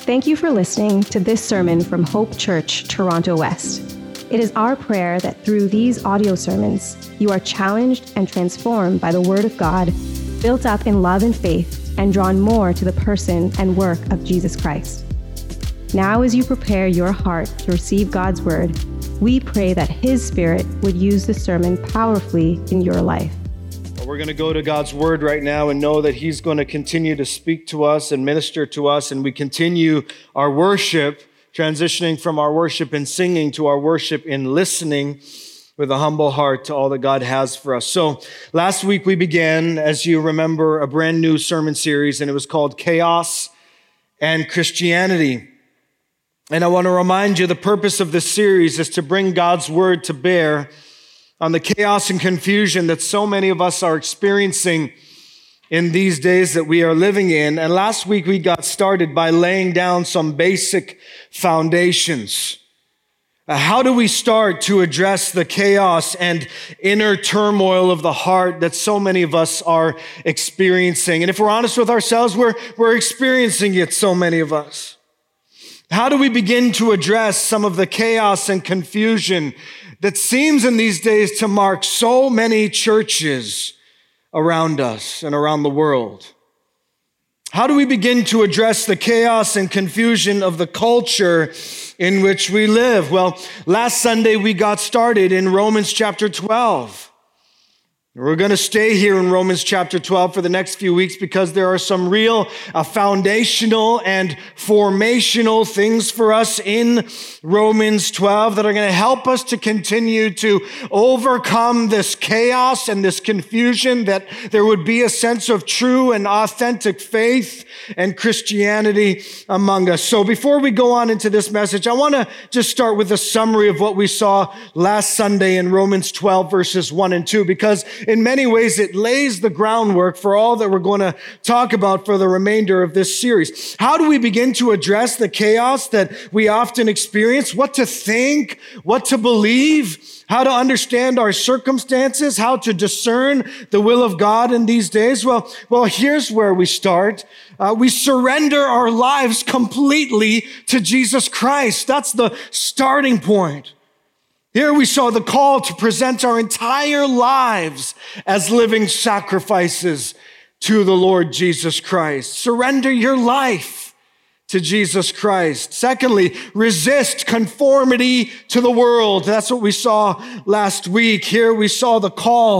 Thank you for listening to this sermon from Hope Church, Toronto West. It is our prayer that through these audio sermons, you are challenged and transformed by the Word of God, built up in love and faith, and drawn more to the person and work of Jesus Christ. Now, as you prepare your heart to receive God's Word, we pray that His Spirit would use the sermon powerfully in your life. We're going to go to God's Word right now and know that He's going to continue to speak to us and minister to us, and we continue our worship, transitioning from our worship in singing to our worship in listening with a humble heart to all that God has for us. So last week we began, as you remember, a brand new sermon series, and it was called Chaos and Christianity. And I want to remind you the purpose of this series is to bring God's Word to bear on the chaos and confusion that so many of us are experiencing in these days that we are living in. And last week we got started by laying down some basic foundations. How do we start to address the chaos and inner turmoil of the heart that so many of us are experiencing? And if we're honest with ourselves, we're experiencing it, so many of us. How do we begin to address some of the chaos and confusion that seems in these days to mark so many churches around us and around the world? How do we begin to address the chaos and confusion of the culture in which we live? Well, last Sunday we got started in Romans chapter 12. We're going to stay here in Romans chapter 12 for the next few weeks because there are some real foundational and formational things for us in Romans 12 that are going to help us to continue to overcome this chaos and this confusion, that there would be a sense of true and authentic faith and Christianity among us. So before we go on into this message, I want to just start with a summary of what we saw last Sunday in Romans 12 verses 1 and 2, because in many ways, it lays the groundwork for all that we're going to talk about for the remainder of this series. How do we begin to address the chaos that we often experience? What to think, what to believe, how to understand our circumstances, how to discern the will of God in these days? Well, here's where we start. We surrender our lives completely to Jesus Christ. That's the starting point. Here we saw the call to present our entire lives as living sacrifices to the Lord Jesus Christ. Surrender your life to Jesus Christ. Secondly, resist conformity to the world. That's what we saw last week. Here we saw the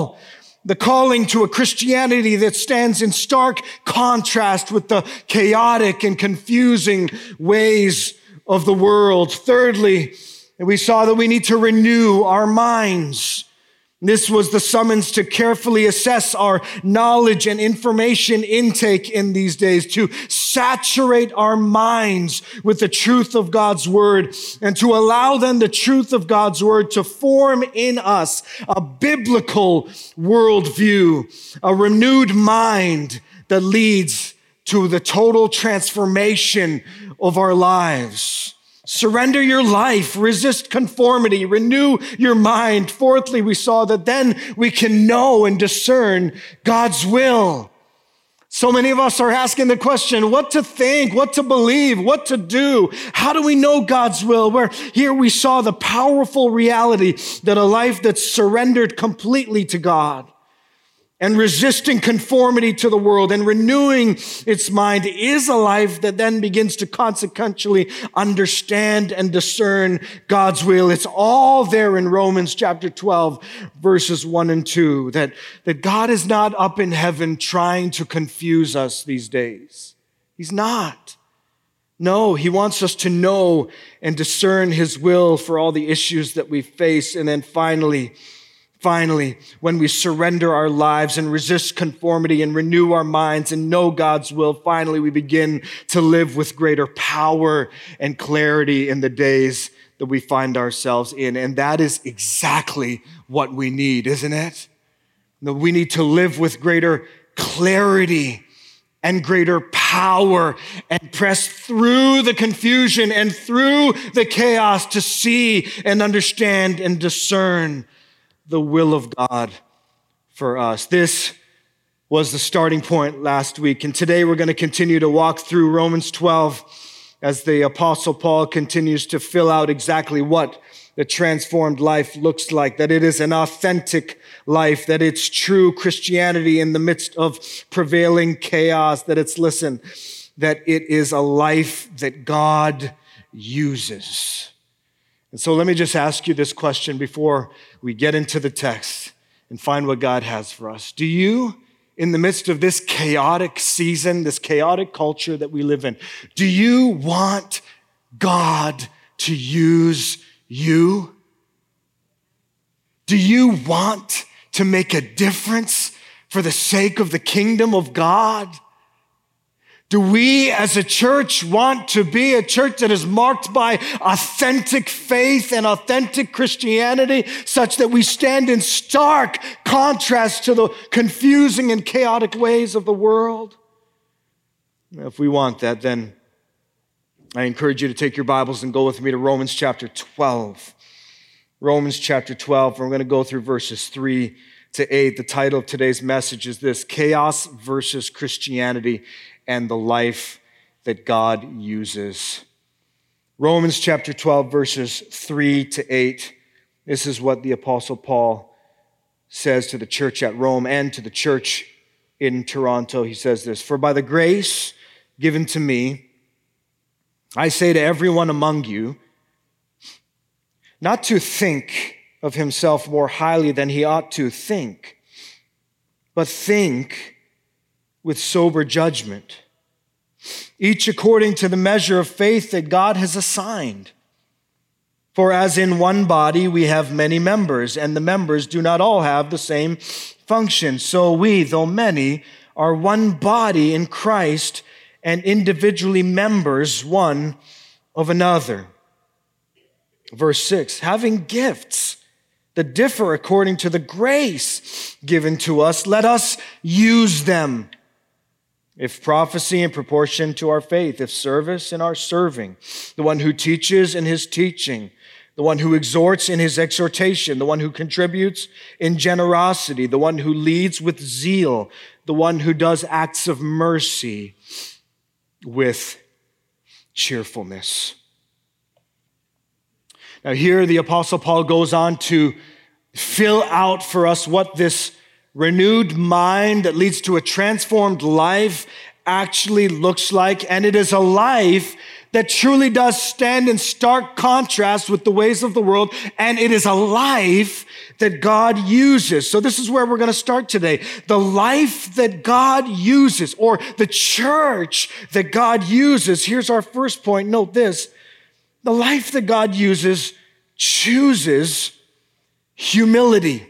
calling to a Christianity that stands in stark contrast with the chaotic and confusing ways of the world. Thirdly, and we saw that we need to renew our minds. This was the summons to carefully assess our knowledge and information intake in these days, to saturate our minds with the truth of God's Word, and to allow then the truth of God's Word to form in us a biblical worldview, a renewed mind that leads to the total transformation of our lives. Surrender your life, resist conformity, renew your mind. Fourthly, we saw that then we can know and discern God's will. So many of us are asking the question, what to think, what to believe, what to do. How do we know God's will? Where here we saw the powerful reality that a life that's surrendered completely to God and resisting conformity to the world and renewing its mind is a life that then begins to consequentially understand and discern God's will. It's all there in Romans chapter 12, verses 1 and 2, that God is not up in heaven trying to confuse us these days. He's not. No, He wants us to know and discern His will for all the issues that we face. And then finally, when we surrender our lives and resist conformity and renew our minds and know God's will, finally we begin to live with greater power and clarity in the days that we find ourselves in. And that is exactly what we need, isn't it? We need to live with greater clarity and greater power and press through the confusion and through the chaos to see and understand and discern the will of God for us. This was the starting point last week. And today we're going to continue to walk through Romans 12 as the Apostle Paul continues to fill out exactly what the transformed life looks like, that it is an authentic life, that it's true Christianity in the midst of prevailing chaos, that it's, listen, that it is a life that God uses. And so let me just ask you this question before we get into the text and find what God has for us. Do you, in the midst of this chaotic season, this chaotic culture that we live in, do you want God to use you? Do you want to make a difference for the sake of the kingdom of God? Do we as a church want to be a church that is marked by authentic faith and authentic Christianity such that we stand in stark contrast to the confusing and chaotic ways of the world? If we want that, then I encourage you to take your Bibles and go with me to Romans chapter 12. Romans chapter 12, we're going to go through verses 3 to 8. The title of today's message is this: Chaos versus Christianity and the life that God uses. Romans chapter 12, verses 3 to 8. This is what the Apostle Paul says to the church at Rome and to the church in Toronto. He says this: For by the grace given to me, I say to everyone among you, not to think of himself more highly than he ought to think, but think with sober judgment, each according to the measure of faith that God has assigned. For as in one body we have many members, and the members do not all have the same function, so we, though many, are one body in Christ and individually members one of another. Verse 6, having gifts that differ according to the grace given to us, let us use them. If prophecy, in proportion to our faith; if service, in our serving; the one who teaches, in his teaching; the one who exhorts, in his exhortation; the one who contributes, in generosity; the one who leads, with zeal; the one who does acts of mercy, with cheerfulness. Now here the Apostle Paul goes on to fill out for us what this renewed mind that leads to a transformed life actually looks like. And it is a life that truly does stand in stark contrast with the ways of the world. And it is a life that God uses. So this is where we're going to start today. The life that God uses, or the church that God uses. Here's our first point. Note this: the life that God uses chooses humility.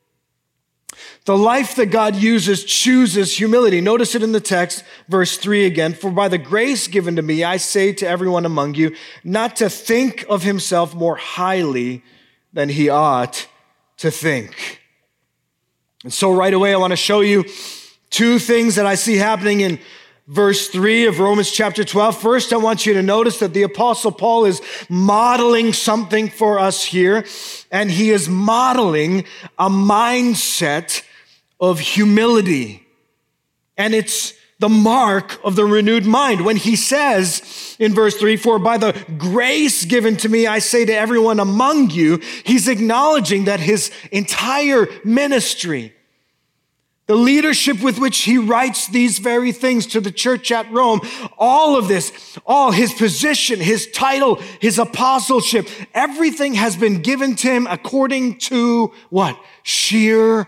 The life that God uses chooses humility. Notice it in the text, verse 3 again. For by the grace given to me, I say to everyone among you, not to think of himself more highly than he ought to think. And so right away, I want to show you two things that I see happening in verse 3 of Romans chapter 12. First, I want you to notice that the Apostle Paul is modeling something for us here, and he is modeling a mindset of humility. And it's the mark of the renewed mind. When he says in verse 3, for by the grace given to me, I say to everyone among you, he's acknowledging that his entire ministry, the leadership with which he writes these very things to the church at Rome, all of this, all his position, his title, his apostleship, everything has been given to him according to what? Sheer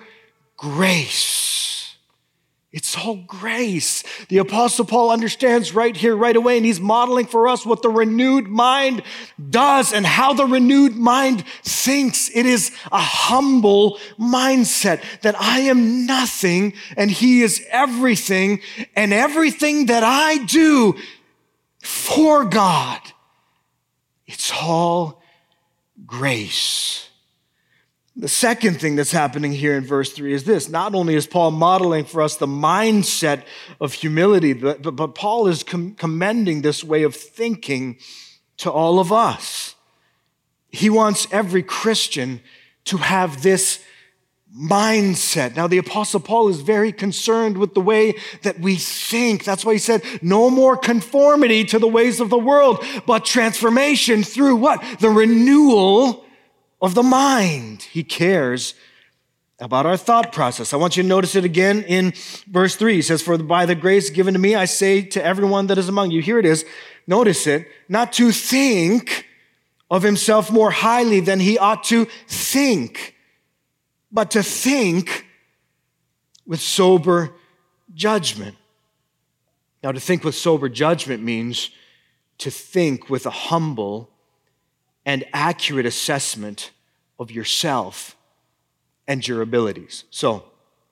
grace. It's all grace. The Apostle Paul understands right here, right away, and he's modeling for us what the renewed mind does and how the renewed mind thinks. It is a humble mindset that I am nothing and he is everything, and everything that I do for God, it's all grace. The second thing that's happening here in verse 3 is this. Not only is Paul modeling for us the mindset of humility, but Paul is commending this way of thinking to all of us. He wants every Christian to have this mindset. Now, the Apostle Paul is very concerned with the way that we think. That's why he said, no more conformity to the ways of the world, but transformation through what? The renewal of the mind. He cares about our thought process. I want you to notice it again in verse 3. He says, for by the grace given to me, I say to everyone that is among you. Here it is. Notice it. Not to think of himself more highly than he ought to think, but to think with sober judgment. Now, to think with sober judgment means to think with a humble and accurate assessment of yourself and your abilities. So,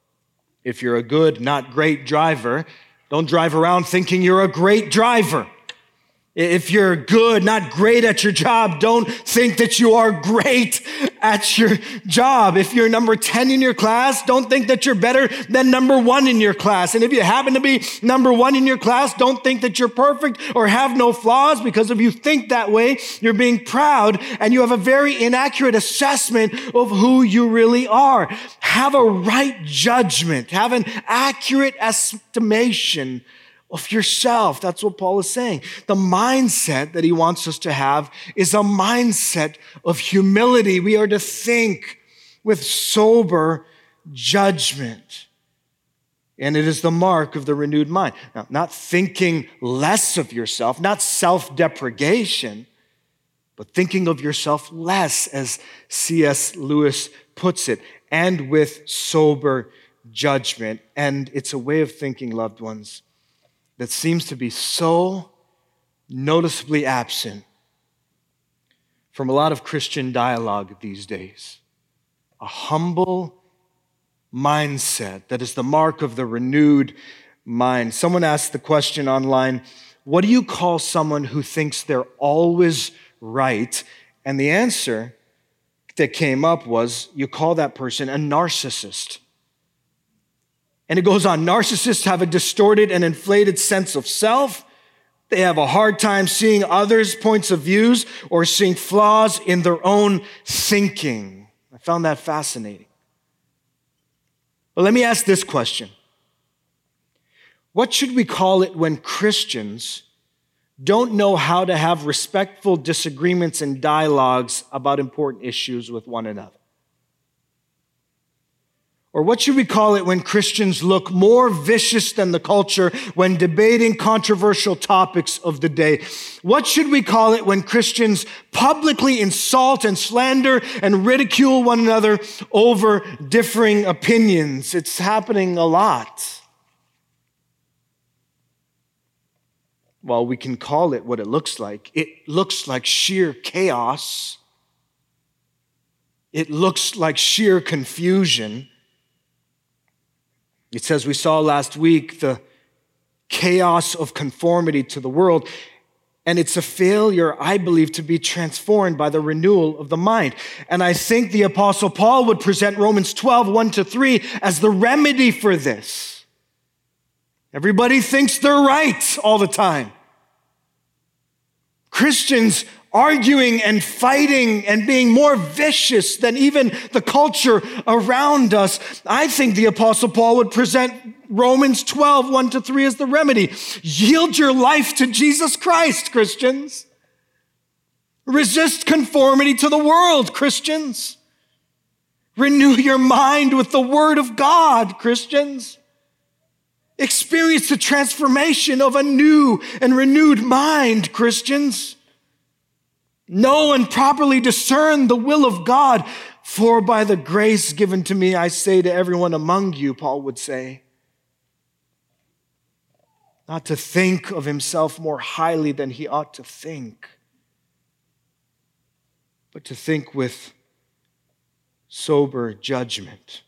if you're a good, not great driver, don't drive around thinking you're a great driver. If you're good, not great at your job, don't think that you are great at your job. If you're number 10 in your class, don't think that you're better than number 1 in your class. And if you happen to be number 1 in your class, don't think that you're perfect or have no flaws, because if you think that way, you're being proud and you have a very inaccurate assessment of who you really are. Have a right judgment. Have an accurate estimation of yourself. That's what Paul is saying. The mindset that he wants us to have is a mindset of humility. We are to think with sober judgment. And it is the mark of the renewed mind. Now, not thinking less of yourself, not self-deprecation, but thinking of yourself less, as C.S. Lewis puts it, and with sober judgment. And it's a way of thinking, loved ones, that seems to be so noticeably absent from a lot of Christian dialogue these days. A humble mindset that is the mark of the renewed mind. Someone asked the question online, what do you call someone who thinks they're always right? And the answer that came up was, you call that person a narcissist. And it goes on, narcissists have a distorted and inflated sense of self. They have a hard time seeing others' points of views or seeing flaws in their own thinking. I found that fascinating. But let me ask this question. What should we call it when Christians don't know how to have respectful disagreements and dialogues about important issues with one another? Or what should we call it when Christians look more vicious than the culture when debating controversial topics of the day? What should we call it when Christians publicly insult and slander and ridicule one another over differing opinions? It's happening a lot. Well, we can call it what it looks like. It looks like sheer chaos. It looks like sheer confusion. It's as we saw last week, the chaos of conformity to the world. And it's a failure, I believe, to be transformed by the renewal of the mind. And I think the Apostle Paul would present Romans 12, 1-3 as the remedy for this. Everybody thinks they're right all the time. Christians arguing and fighting and being more vicious than even the culture around us. I think the Apostle Paul would present Romans 12, 1-3 as the remedy. Yield your life to Jesus Christ, Christians. Resist conformity to the world, Christians. Renew your mind with the Word of God, Christians. Experience the transformation of a new and renewed mind, Christians. Know and properly discern the will of God, for by the grace given to me, I say to everyone among you, Paul would say, not to think of himself more highly than he ought to think, but to think with sober judgment,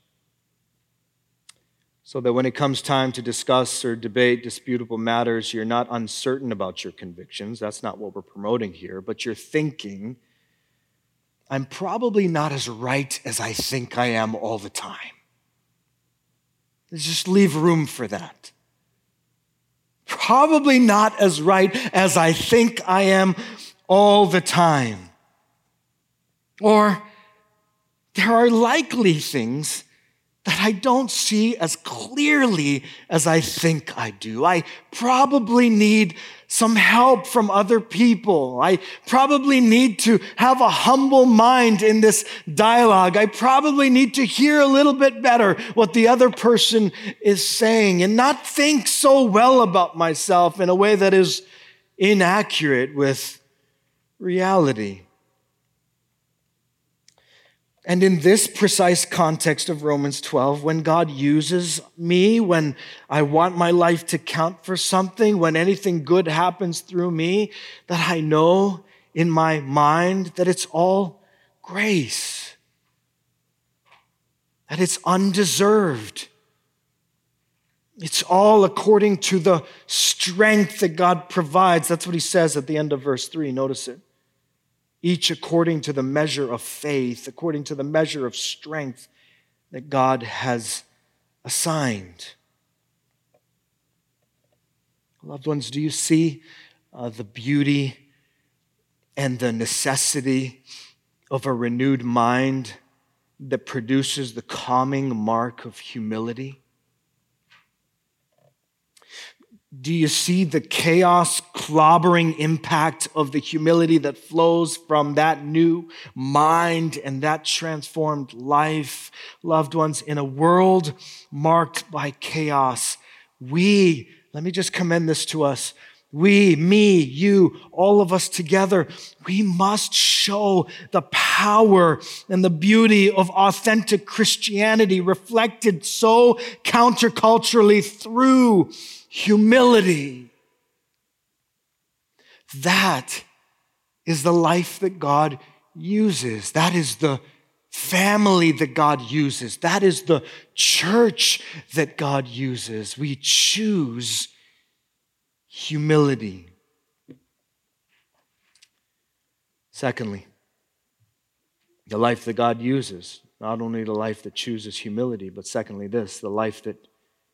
so that when it comes time to discuss or debate disputable matters, you're not uncertain about your convictions. That's not what we're promoting here, but you're thinking, I'm probably not as right as I think I am all the time. Just leave room for that. Probably not as right as I think I am all the time. Or there are likely things that I don't see as clearly as I think I do. I probably need some help from other people. I probably need to have a humble mind in this dialogue. I probably need to hear a little bit better what the other person is saying and not think so well about myself in a way that is inaccurate with reality. And in this precise context of Romans 12, when God uses me, when I want my life to count for something, when anything good happens through me, that I know in my mind that it's all grace, that it's undeserved. It's all according to the strength that God provides. That's what he says at the end of verse 3. Notice it. Each according to the measure of faith, according to the measure of strength that God has assigned. Loved ones, do you see the beauty and the necessity of a renewed mind that produces the calming mark of humility? Do you see the chaos clobbering impact of the humility that flows from that new mind and that transformed life? Loved ones, in a world marked by chaos, let me just commend this to us. We, me, you, all of us together, we must show the power and the beauty of authentic Christianity reflected so counterculturally through humility. That is the life that God uses. That is the family that God uses. That is the church that God uses. We choose humility. Secondly, the life that God uses, not only the life that chooses humility, but secondly the life that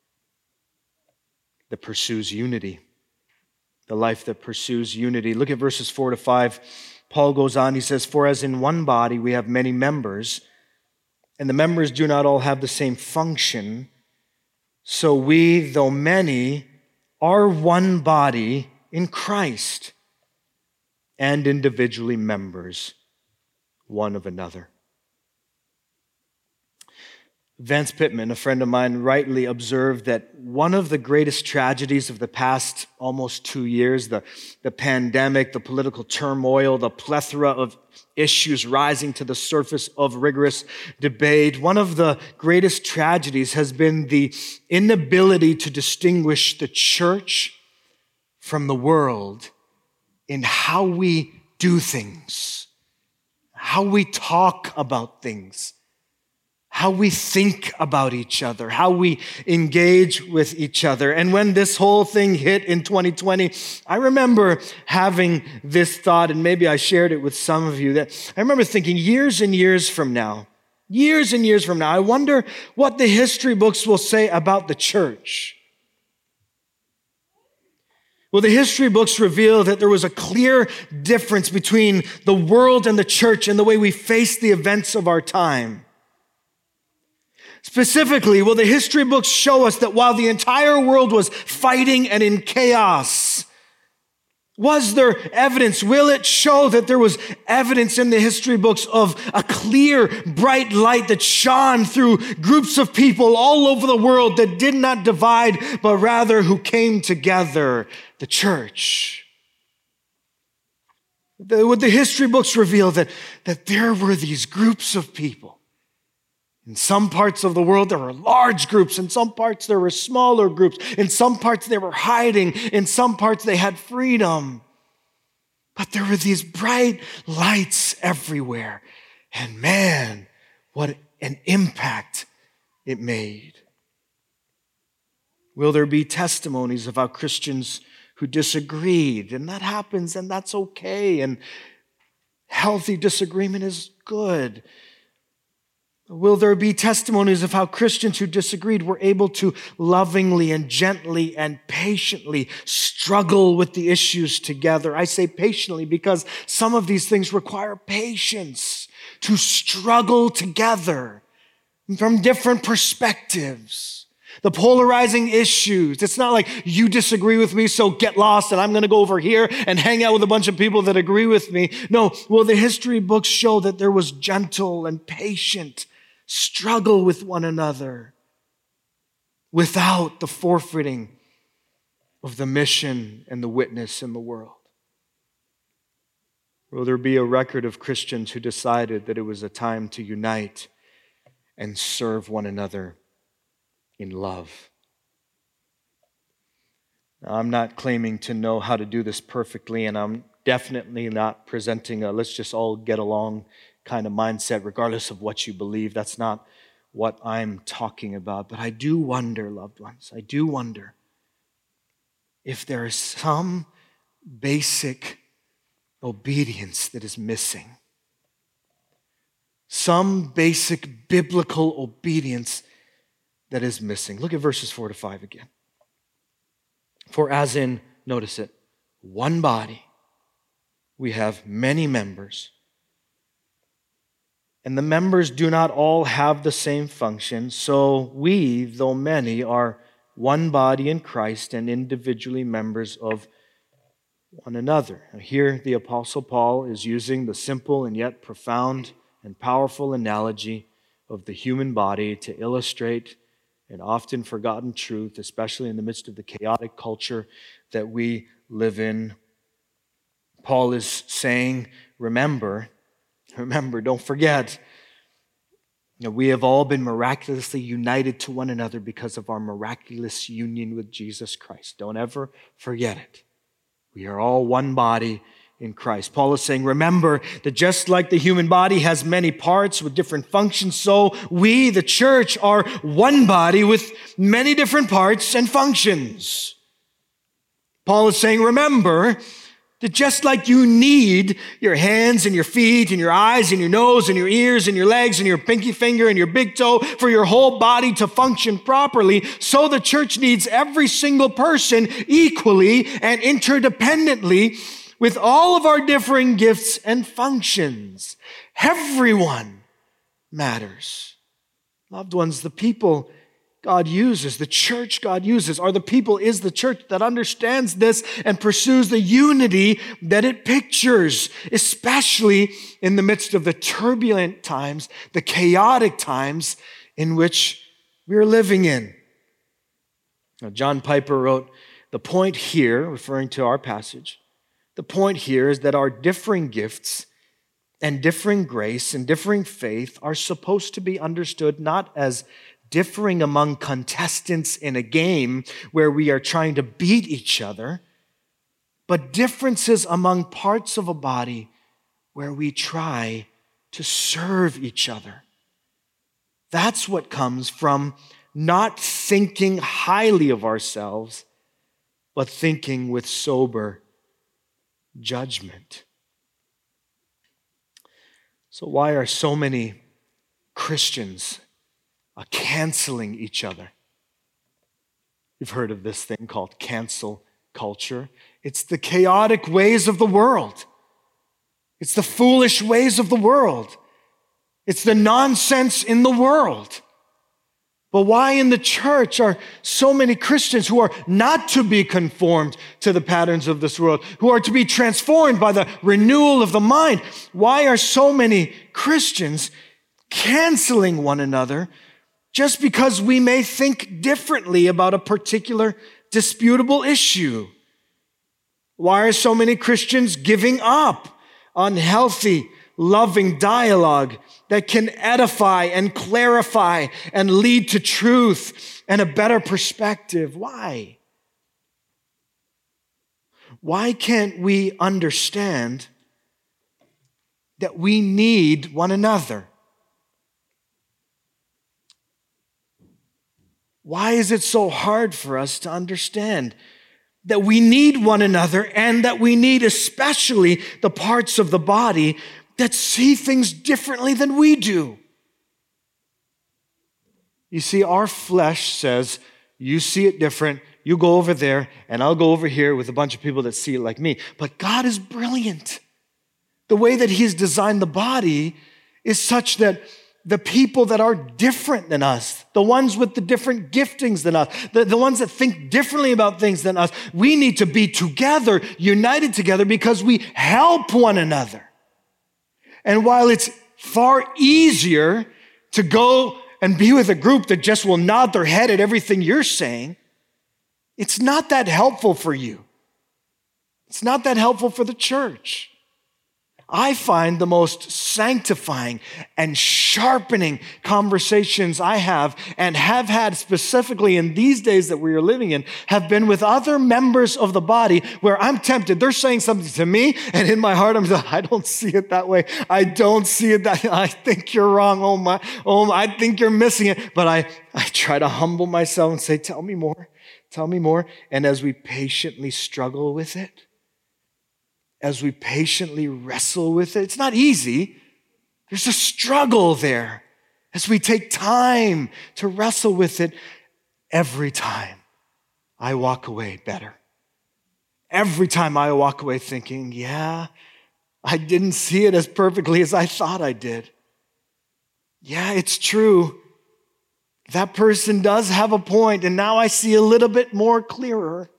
pursues unity. The life that pursues unity. Look at verses 4-5. Paul goes on, he says, "For as in one body we have many members, and the members do not all have the same function, so we, though many, are one body in Christ, and individually members one of another." Vance Pittman, a friend of mine, rightly observed that one of the greatest tragedies of the past almost 2 years, the pandemic, the political turmoil, the plethora of issues rising to the surface of rigorous debate, one of the greatest tragedies has been the inability to distinguish the church from the world in how we do things, how we talk about things, how we think about each other, how we engage with each other. And when this whole thing hit in 2020, I remember having this thought, and maybe I shared it with some of you, that I remember thinking years and years from now, I wonder what the history books will say about the church. Well, the history books reveal that there was a clear difference between the world and the church in the way we face the events of our time. Specifically, will the history books show us that while the entire world was fighting and in chaos, was there evidence? Will it show that there was evidence in the history books of a clear, bright light that shone through groups of people all over the world that did not divide, but rather who came together, the church? Would the history books reveal that there were these groups of people? In some parts of the world, there were large groups. In some parts, there were smaller groups. In some parts, they were hiding. In some parts, they had freedom. But there were these bright lights everywhere. And man, what an impact it made. Will there be testimonies of how Christians who disagreed? And that happens, and that's okay. And healthy disagreement is good. Will there be testimonies of how Christians who disagreed were able to lovingly and gently and patiently struggle with the issues together? I say patiently because some of these things require patience to struggle together from different perspectives. The polarizing issues. It's not like you disagree with me, so get lost and I'm going to go over here and hang out with a bunch of people that agree with me. No, well, the history books show that there was gentle and patient struggle with one another without the forfeiting of the mission and the witness in the world. Will there be a record of Christians who decided that it was a time to unite and serve one another in love? Now, I'm not claiming to know how to do this perfectly, and I'm definitely not presenting a let's just all get along kind of mindset, regardless of what you believe. That's not what I'm talking about. But I do wonder, loved ones, I do wonder if there is some basic obedience that is missing. Some basic biblical obedience that is missing. Look at verses 4 to 5 again. For as in, notice it, one body, we have many members, and the members do not all have the same function, so we, though many, are one body in Christ and individually members of one another. Now, here the Apostle Paul is using the simple and yet profound and powerful analogy of the human body to illustrate an often forgotten truth, especially in the midst of the chaotic culture that we live in. Paul is saying, remember, don't forget, we have all been miraculously united to one another because of our miraculous union with Jesus Christ. Don't ever forget it. We are all one body in Christ. Paul is saying, remember that just like the human body has many parts with different functions, so we, the church, are one body with many different parts and functions. Paul is saying, remember that just like you need your hands and your feet and your eyes and your nose and your ears and your legs and your pinky finger and your big toe for your whole body to function properly, so the church needs every single person equally and interdependently with all of our differing gifts and functions. Everyone matters. Loved ones, the people God uses, the church God uses, or the people is the church that understands this and pursues the unity that it pictures, especially in the midst of the turbulent times, the chaotic times in which we're living in. Now, John Piper wrote, the point here, referring to our passage, the point here is that our differing gifts and differing grace and differing faith are supposed to be understood not as differing among contestants in a game where we are trying to beat each other, but differences among parts of a body where we try to serve each other. That's what comes from not thinking highly of ourselves, but thinking with sober judgment. So why are so many Christians canceling each other? You've heard of this thing called cancel culture. It's the chaotic ways of the world. It's the foolish ways of the world. It's the nonsense in the world. But why in the church are so many Christians who are not to be conformed to the patterns of this world, who are to be transformed by the renewal of the mind? Why are so many Christians canceling one another just because we may think differently about a particular disputable issue? Why are so many Christians giving up on healthy, loving dialogue that can edify and clarify and lead to truth and a better perspective? Why? Why can't we understand that we need one another? Why is it so hard for us to understand that we need one another and that we need especially the parts of the body that see things differently than we do? You see, our flesh says, you see it different, you go over there, and I'll go over here with a bunch of people that see it like me. But God is brilliant. The way that He's designed the body is such that the people that are different than us, the ones with the different giftings than us, the ones that think differently about things than us. We need to be together, united together, because we help one another. And while it's far easier to go and be with a group that just will nod their head at everything you're saying, it's not that helpful for you. It's not that helpful for the church. I find the most sanctifying and sharpening conversations I have and have had specifically in these days that we are living in have been with other members of the body where I'm tempted. They're saying something to me, and in my heart, I'm like, I don't see it that way. I don't see it that way. I think you're wrong. I think you're missing it. But I try to humble myself and say, tell me more. Tell me more. And as we patiently struggle with it, as we patiently wrestle with it, it's not easy. There's a struggle there. As we take time to wrestle with it, every time I walk away better. Every time I walk away thinking, yeah, I didn't see it as perfectly as I thought I did. Yeah, it's true. That person does have a point, and now I see a little bit more clearer.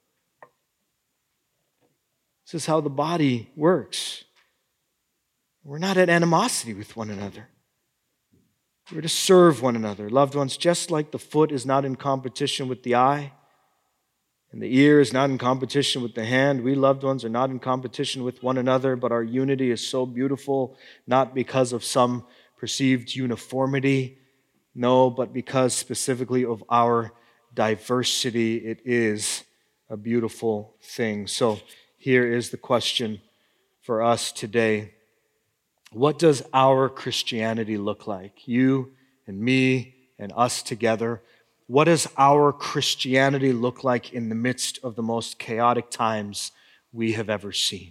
This is how the body works. We're not at animosity with one another. We're to serve one another. Loved ones, just like the foot is not in competition with the eye, and the ear is not in competition with the hand, we loved ones are not in competition with one another, but our unity is so beautiful, not because of some perceived uniformity, no, but because specifically of our diversity, it is a beautiful thing. So, here is the question for us today. What does our Christianity look like? You and me and us together. What does our Christianity look like in the midst of the most chaotic times we have ever seen?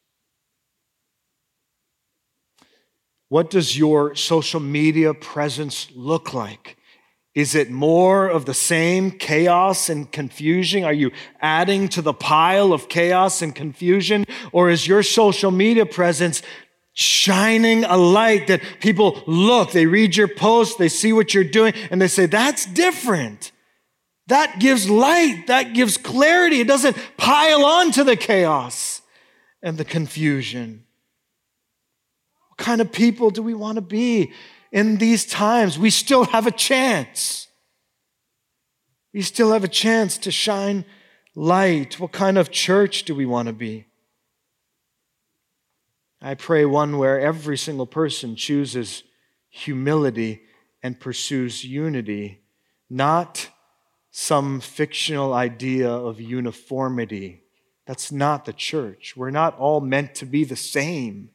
What does your social media presence look like? Is it more of the same chaos and confusion? Are you adding to the pile of chaos and confusion? Or is your social media presence shining a light that people look, they read your post, they see what you're doing, and they say, that's different. That gives light, that gives clarity. It doesn't pile on to the chaos and the confusion. What kind of people do we want to be? In these times, we still have a chance. We still have a chance to shine light. What kind of church do we want to be? I pray one where every single person chooses humility and pursues unity, not some fictional idea of uniformity. That's not the church. We're not all meant to be the same.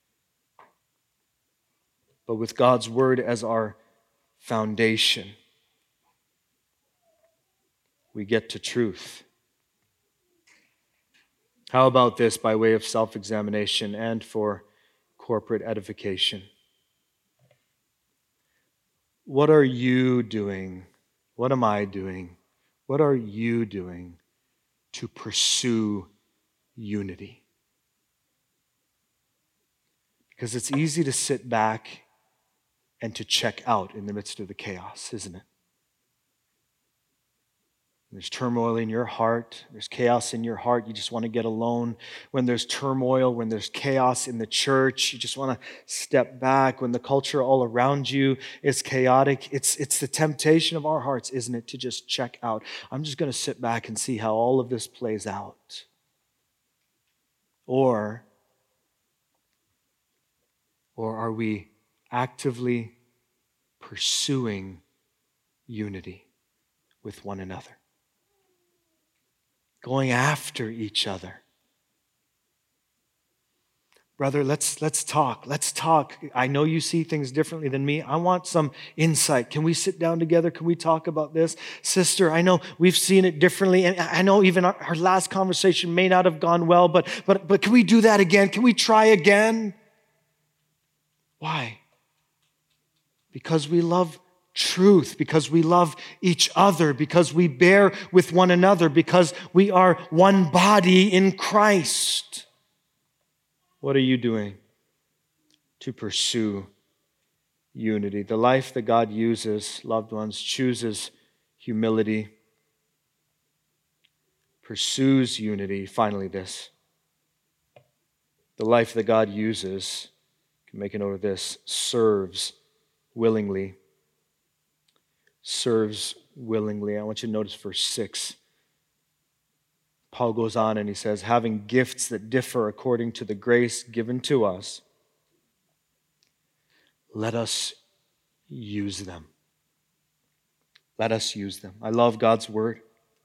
But with God's word as our foundation, we get to truth. How about this by way of self-examination and for corporate edification? What are you doing? What am I doing? What are you doing to pursue unity? Because it's easy to sit back and to check out in the midst of the chaos, isn't it? There's turmoil in your heart. There's chaos in your heart. You just want to get alone. When there's turmoil, when there's chaos in the church, you just want to step back. When the culture all around you is chaotic, it's the temptation of our hearts, isn't it, to just check out. I'm just going to sit back and see how all of this plays out. Or are we actively pursuing unity with one another? Going after each other. Brother, let's talk. Let's talk. I know you see things differently than me. I want some insight. Can we sit down together? Can we talk about this? Sister, I know we've seen it differently, and I know even our last conversation may not have gone well, but can we do that again? Can we try again? Why? Because we love truth, because we love each other, because we bear with one another, because we are one body in Christ. What are you doing to pursue unity. The life that God uses, loved ones, chooses humility, pursues unity. Finally, this. The life that God uses, you can make a note of this, serves willingly. Serves willingly. I want you to notice verse 6. Paul goes on and he says, having gifts that differ according to the grace given to us, let us use them. Let us use them. I love God's word.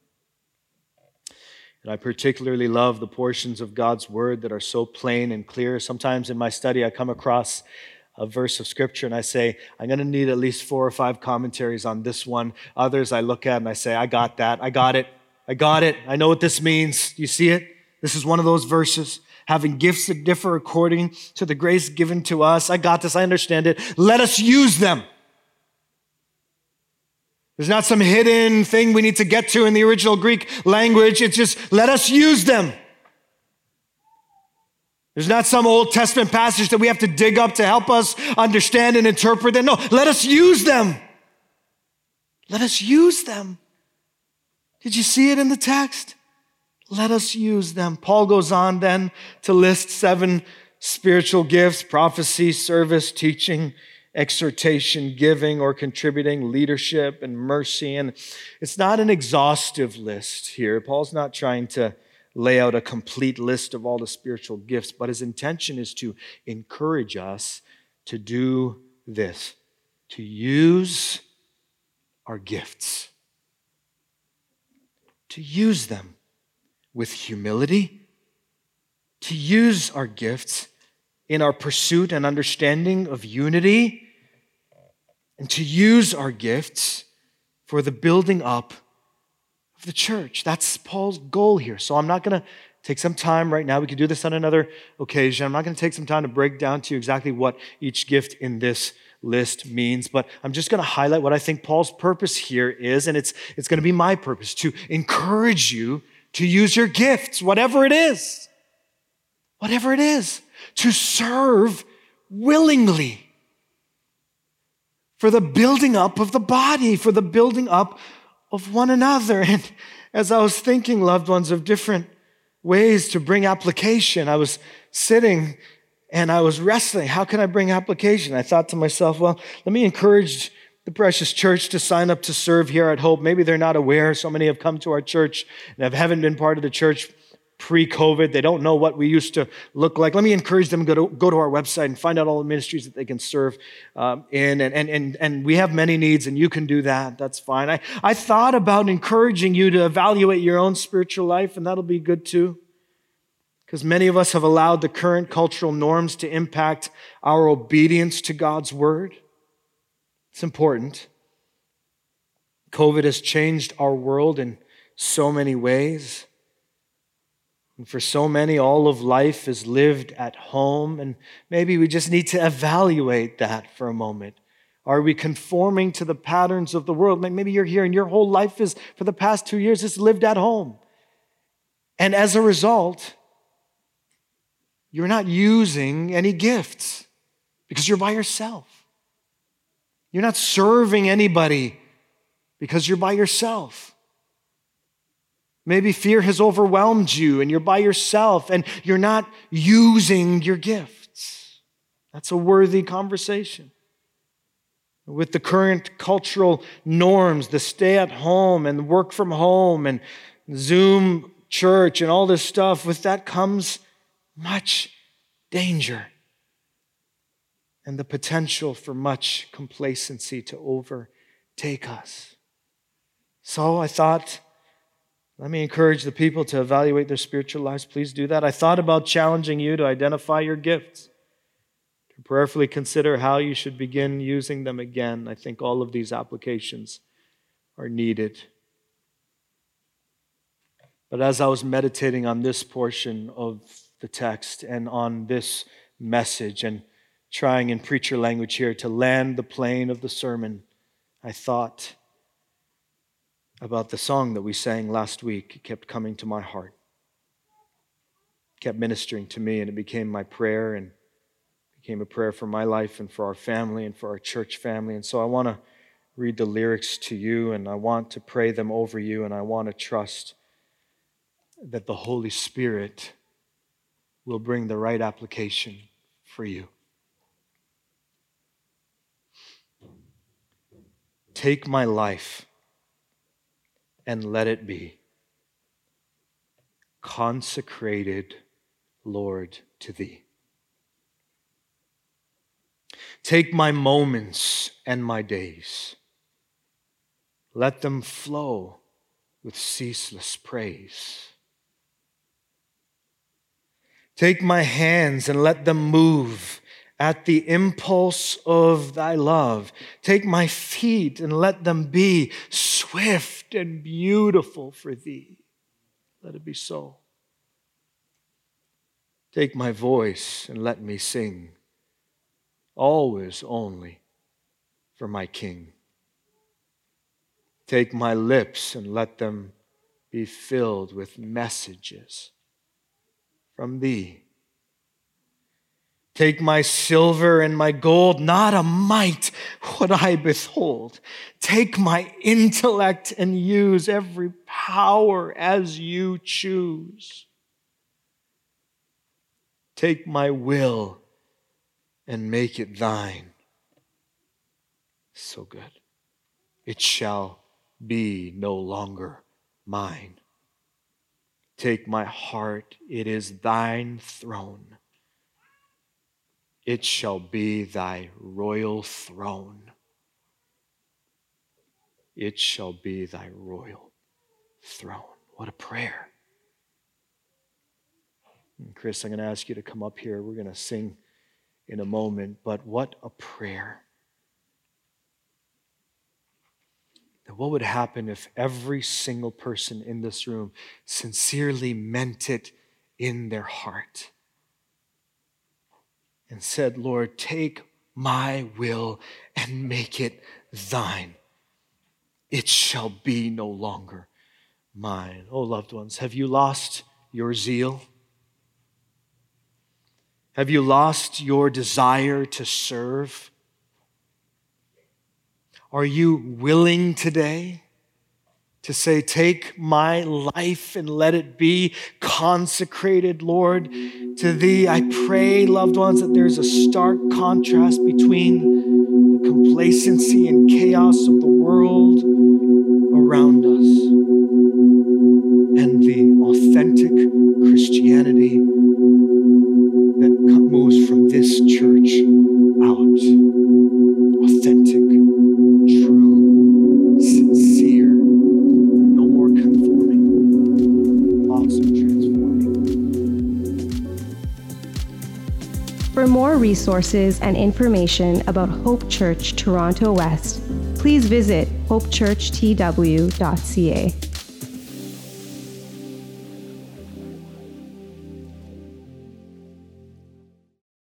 And I particularly love the portions of God's word that are so plain and clear. Sometimes in my study, I come across a verse of scripture and I say, I'm going to need at least 4 or 5 commentaries on this one. Others I look at and I say, I got that. I got it. I know what this means. You see it? This is one of those verses. Having gifts that differ according to the grace given to us. I got this. I understand it. Let us use them. There's not some hidden thing we need to get to in the original Greek language. It's just, let us use them. There's not some Old Testament passage that we have to dig up to help us understand and interpret them. No, let us use them. Let us use them. Did you see it in the text? Let us use them. Paul goes on then to list 7 spiritual gifts: prophecy, service, teaching, exhortation, giving or contributing, leadership, and mercy. And it's not an exhaustive list here. Paul's not trying to lay out a complete list of all the spiritual gifts, but his intention is to encourage us to do this, to use our gifts, to use them with humility, to use our gifts in our pursuit and understanding of unity, and to use our gifts for the building up of the church. That's Paul's goal here. So I'm not going to take some time right now. We can do this on another occasion. I'm not going to take some time to break down to you exactly what each gift in this list means, but I'm just going to highlight what I think Paul's purpose here is, and it's going to be my purpose, to encourage you to use your gifts, whatever it is, to serve willingly for the building up of the body, for the building up of one another. And as I was thinking, loved ones, of different ways to bring application, I was sitting and I was wrestling. How can I bring application? I thought to myself, well, let me encourage the Precious Church to sign up to serve here at Hope. Maybe they're not aware. So many have come to our church and haven't been part of the church pre-COVID. They don't know what we used to look like. Let me encourage them to go to our website and find out all the ministries that they can serve in. And we have many needs, and you can do that. That's fine. I thought about encouraging you to evaluate your own spiritual life, and that'll be good too. Because many of us have allowed the current cultural norms to impact our obedience to God's word. It's important. COVID has changed our world in so many ways. And for so many, all of life is lived at home. And maybe we just need to evaluate that for a moment. Are we conforming to the patterns of the world? Maybe you're here and your whole life is, for the past 2 years, is lived at home. And as a result, you're not using any gifts because you're by yourself. You're not serving anybody because you're by yourself. Maybe fear has overwhelmed you and you're by yourself and you're not using your gifts. That's a worthy conversation. With the current cultural norms, the stay at home and work from home and Zoom church and all this stuff, with that comes much danger and the potential for much complacency to overtake us. So I thought, let me encourage the people to evaluate their spiritual lives. Please do that. I thought about challenging you to identify your gifts, to prayerfully consider how you should begin using them again. I think all of these applications are needed. But as I was meditating on this portion of the text and on this message and trying in preacher language here to land the plane of the sermon, I thought about the song that we sang last week. It kept coming to my heart. It kept ministering to me, and it became my prayer and became a prayer for my life and for our family and for our church family. And so I want to read the lyrics to you, and I want to pray them over you, and I want to trust that the Holy Spirit will bring the right application for you. Take my life and let it be consecrated, Lord, to Thee. Take my moments and my days. Let them flow with ceaseless praise. Take my hands and let them move at the impulse of Thy love. Take my feet and let them be swift and beautiful for Thee. Let it be so. Take my voice and let me sing, always only for my King. Take my lips and let them be filled with messages from Thee. Take my silver and my gold, not a mite would I withhold. Take my intellect and use every power as You choose. Take my will and make it Thine. So good. It shall be no longer mine. Take my heart, it is Thine throne. It shall be Thy royal throne. It shall be Thy royal throne. What a prayer. And Chris, I'm going to ask you to come up here. We're going to sing in a moment, but what a prayer. That what would happen if every single person in this room sincerely meant it in their heart and said, Lord, take my will and make it Thine. It shall be no longer mine. Oh, loved ones, have you lost your zeal? Have you lost your desire to serve? Are you willing today to say, take my life and let it be consecrated, Lord, to Thee? I pray, loved ones, that there's a stark contrast between the complacency and chaos of the world around us and the authentic Christianity that moves from this church out. Authentic, true, sincere, no more conforming, lots of transforming. For more resources and information about Hope Church Toronto West, please visit hopechurchtw.ca.